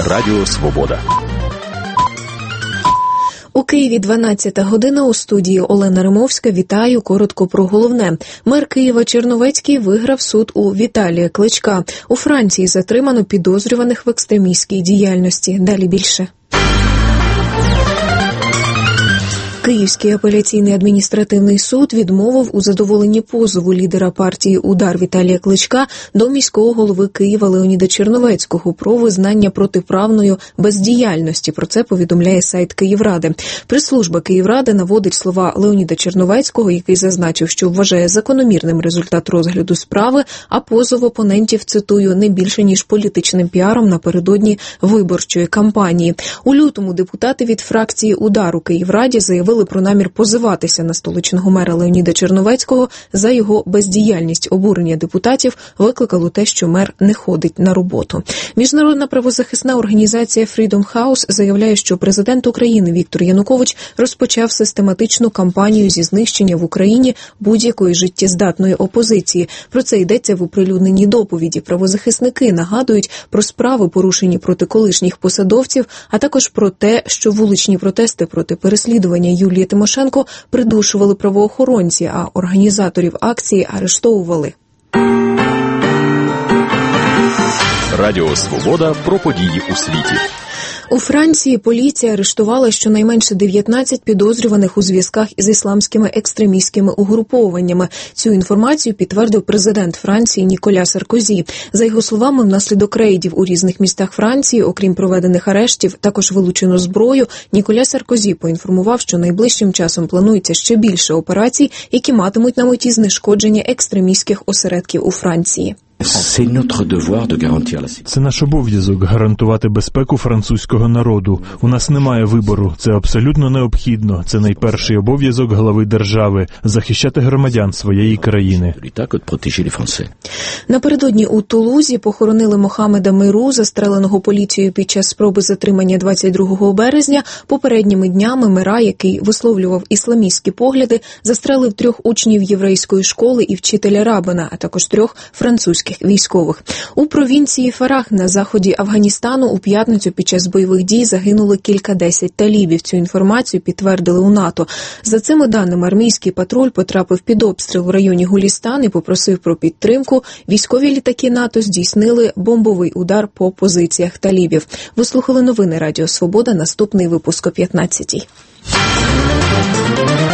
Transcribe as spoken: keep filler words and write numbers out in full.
Радіо Свобода. У Києві дванадцята година, у студії Олена Римовська. Вітаю, коротко про головне. Мер Києва Черновецький виграв суд у Віталія Кличка. У Франції затримано підозрюваних в екстремістській діяльності. Далі більше. Київський апеляційний адміністративний суд відмовив у задоволенні позову лідера партії «Удар» Віталія Кличка до міського голови Києва Леоніда Черновецького про визнання протиправною бездіяльності. Про це повідомляє сайт Київради. Прес-служба Київради наводить слова Леоніда Черновецького, який зазначив, що вважає закономірним результат розгляду справи, а позов опонентів, цитую, не більше ніж політичним піаром напередодні виборчої кампанії. У лютому депутати від фракції «Удар» у Київраді заявили про намір позиватися на столичного мера Леоніда Черновецького за його бездіяльність. Обурення депутатів викликало те, що мер не ходить на роботу. Міжнародна правозахисна організація Freedom House заявляє, що президент України Віктор Янукович розпочав систематичну кампанію зі знищення в Україні будь-якої життєздатної опозиції. Про це йдеться в оприлюдненій доповіді. Правозахисники нагадують про справи, порушені проти колишніх посадовців, а також про те, що вуличні протести проти переслідування Юлії Тимошенко придушували правоохоронці, а організаторів акції арештовували. Радіо Свобода про події у світі. У Франції поліція арештувала щонайменше дев'ятнадцять підозрюваних у зв'язках із ісламськими екстремістськими угрупованнями. Цю інформацію підтвердив президент Франції Ніколя Саркозі. За його словами, внаслідок рейдів у різних містах Франції, окрім проведених арештів, також вилучено зброю. Ніколя Саркозі поінформував, що найближчим часом планується ще більше операцій, які матимуть на меті знешкодження екстремістських осередків у Франції. Це наш обов'язок – гарантувати безпеку французького народу. У нас немає вибору. Це абсолютно необхідно. Це найперший обов'язок глави держави – захищати громадян своєї країни. Напередодні у Тулузі похоронили Мохамеда Миру, застреленого поліцією під час спроби затримання двадцять другого березня. Попередніми днями Мира, який висловлював ісламістські погляди, застрелив трьох учнів єврейської школи і вчителя Рабина, а також трьох французьких військових. У провінції Фарах на заході Афганістану у п'ятницю під час бойових дій загинули кількадесят талібів. Цю інформацію підтвердили у НАТО. За цими даними, армійський патруль потрапив під обстріл в районі Гулістан і попросив про підтримку. Військові літаки НАТО здійснили бомбовий удар по позиціях талібів. Ви слухали новини Радіо Свобода. Наступний випуск о п'ятнадцятій.